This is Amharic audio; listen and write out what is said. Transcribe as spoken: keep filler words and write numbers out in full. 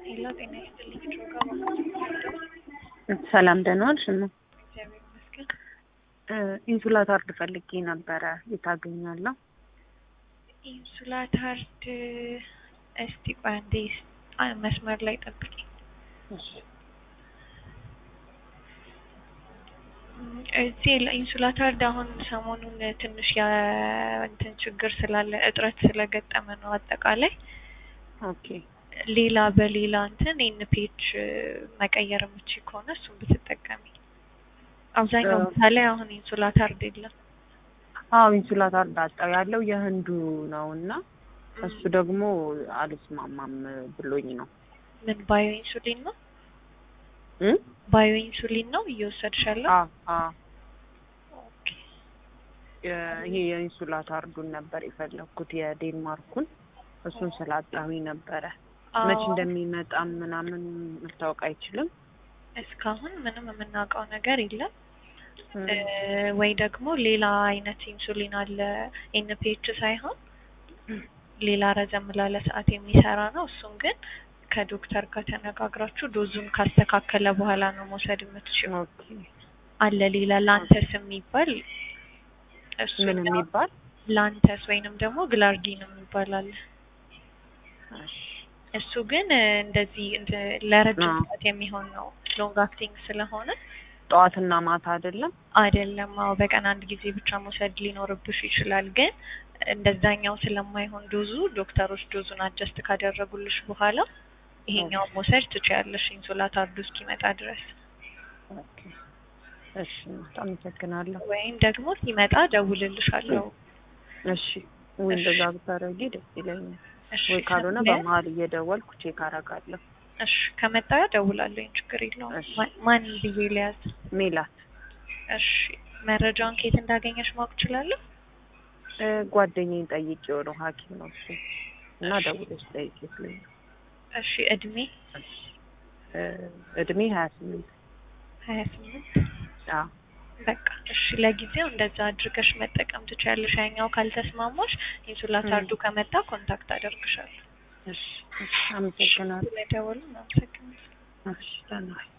ሄሎ ጤና ይስጥልኝ ፕሮግራም ሰላም ደህና ዋልሽ? ነው እግዚአብሔር ይመስገን። ኢንሱላታርድ ፈልጌ ነበረ የታገኛለሁ? ኢንሱላታርድ እስቲ ቆይ አንዴ መስመር ላይ ጠብቂ። እሺ እዚህ ኢንሱላታርድ አሁን ሰሞኑን ትንሽ ያ እንትን ችግር ስላለ እጥረት ስለገጠመ ነው አጠቃላይ። ኦኬ ሌላ በሌላ እንትን ኤንፒኤች መቀየር የምትችይ ከሆነ እሱን ብትጠቀሚ። አብዛኛው ቦታ ላይ አሁን ኢንሱላታርድ የለም። አዎ ኢንሱላታርድ አጣው ያለው የህንዱ ነውና እሱ ደግሞ አልስማማም ብሎኝ ነው። ምን ባዮ ኢንሱሊን ነው? እ ባዮ ኢንሱሊን ነው እየወሰድሽ ያለው? አዎ አዎ። ኦኬ ይሄ የኢንሱላታርዱን ነበር የፈለኩት የዴንማርኩን እሱን ስላጣሁኝ ነበረ። መች እንደሚመጣም ምናምን ልታውቅ አይችልም። እስካሁን ምንም የምናውቀው ነገር የለም። ወይ ደግሞ ሌላ አይነት ኢንሱሊን አለ ኤንፒኤች ሳይሆን ሌላ ረዘም ላለ ሰዓት የሚሰራ ነው። እሱን ግን ከዶክተር ጋር ተነጋግራችሁ ዶዙን ካስተካከለ በኋላ ነው መውሰድ የምትችይው። ኦኬ አለ ሌላ ላንተስ የሚባል እሱ ምን የሚባል ላንተስ ወይንም ደግሞ ግላርጊን የሚባል አለ። እሺ እሱ ግን እንደዚህ ለረጅም ሰዓት የሚሆን ነው ሎንግ አክቲንግ ስለሆነ ጠዋትና ማታ አይደለም አይደለም። አዎ በቀን አንድ ጊዜ ብቻ መውሰድ ሊኖርብሽ ይችላል። ግን እንደዛኛው ስለማይሆን ዶዙ ዶክተሮች ዶዙን አጀስት ካደረጉልሽ በኋላ ይሄኛው መውሰድ ትችያለሽ ኢንሱላታርዱ እስኪመጣ ድረስ። ኦኬ እሺ አመሰግናለሁ። ወይም ደግሞ ሲመጣ ደውልልሻለሁ። እሺ ወይ እንደዛ ብታረጊ ደስ ይለኛል። እሺ ወይ ካልሆነ በመሀል እየደወልኩ ቼክ አደርጋለሁ። እሺ ከመጣ ደውላለሁ፣ ችግር የለውም። ማን ብዬ ልያዝ? ሜላት። እሺ መረጃውን ከየት እንዳገኘሽ ማወቅ እችላለሁ? ጓደኛዬን ጠይቄው ነው ሐኪም ነው እሱ እና ደውለሽ ጠይቂልኝ። እሺ እድሜ እድሜ ሀያ ስምንት ሀያ ስምንት አዎ በቃ እሺ ለጊዜው እንደዛ አድርገሽ መጠቀም ትችያለሽ። ያኛው ካልተስማማሽ ኢንሱላታርዱ ከመጣ ኮንታክት አደርግሻለሁ። እሺ እሺ አመሰግናለሁ። ለደወሉ አመሰግናለሁ። እሺ ደህና